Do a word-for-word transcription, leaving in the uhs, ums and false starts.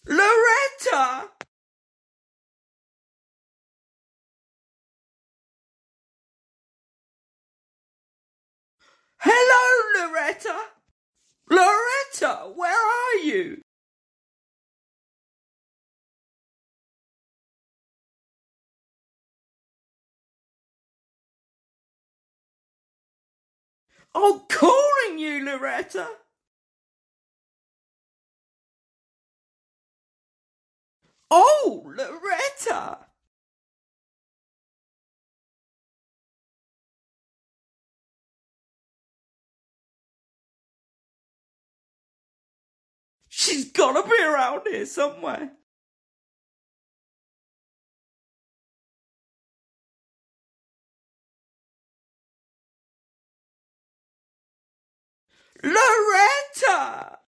Loretta! Hello, Loretta! Loretta, where are you? I'm calling you, Loretta! Oh, Loretta! She's gotta be around here somewhere. Loretta!